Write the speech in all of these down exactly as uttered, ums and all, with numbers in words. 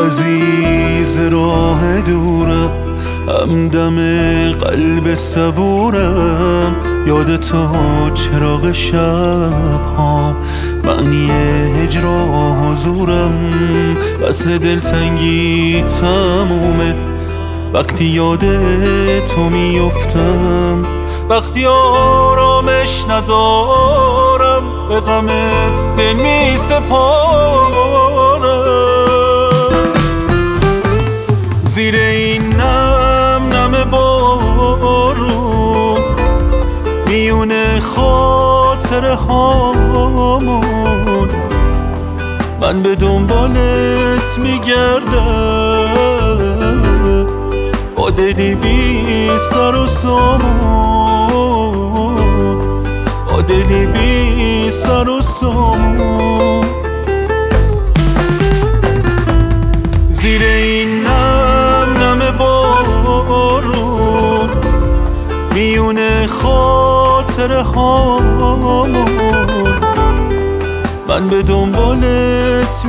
عزیز راه دورم، همدم قلب صبورم. یاد تو چراغ شب ها، معنی هجر و حضورم. بس دلتنگی تمومه وقتی یاد تو میفتم، وقتی آرامش ندارم به غمت دل می سپارم. زیر این نم نم بارون، میون خاطره هامون، من به دنبالت میگردم با دلی بی سر و سامون، با دلی بی سر و سامون. زیر این نم نم بارون، میون خاطره هامون، من به دنبالت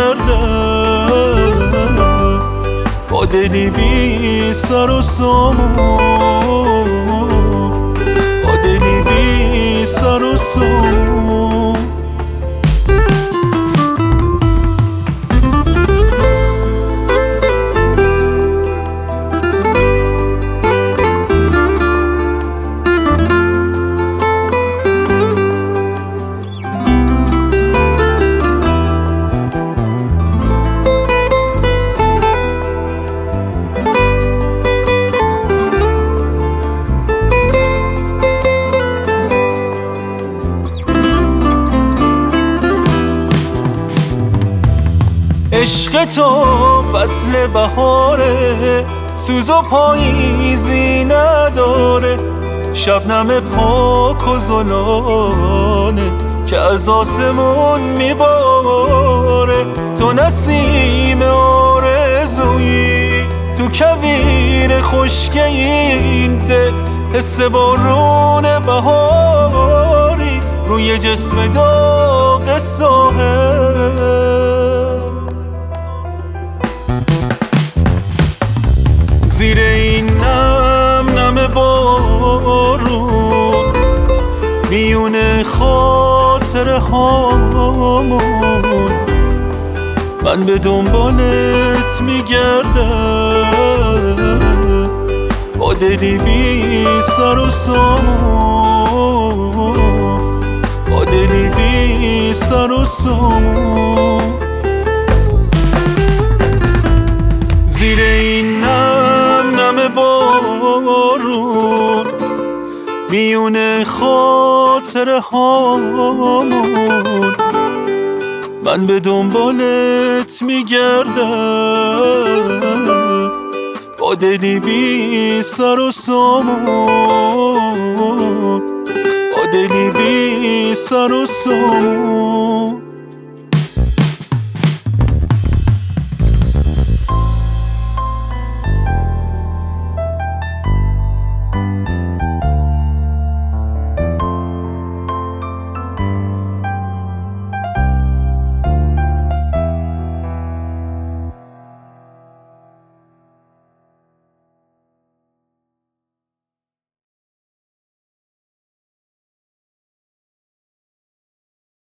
میگردم با دلی بی سر و سامون، با دلی بی سر و سامون. عشق تو فصل بهاره، سوز و پاییزی نداره. شبنم پاک و زلانه که از آسمون میباره. تو نسیم آرزویی، تو کویر خشک این ده، حس بارون بهاری روی جسم داغ ساحل. زیر این نم نم بارون، میون خاطره هامون، من به دنبالت میگردم با دلی بی سر و سامون، با دلی بی سر و سامون. زیر این نم نم بارون، میون خاطره هامون، من به دنبالت میگردم با دلی بی سر و سامون، با دلی بی سر و سامون.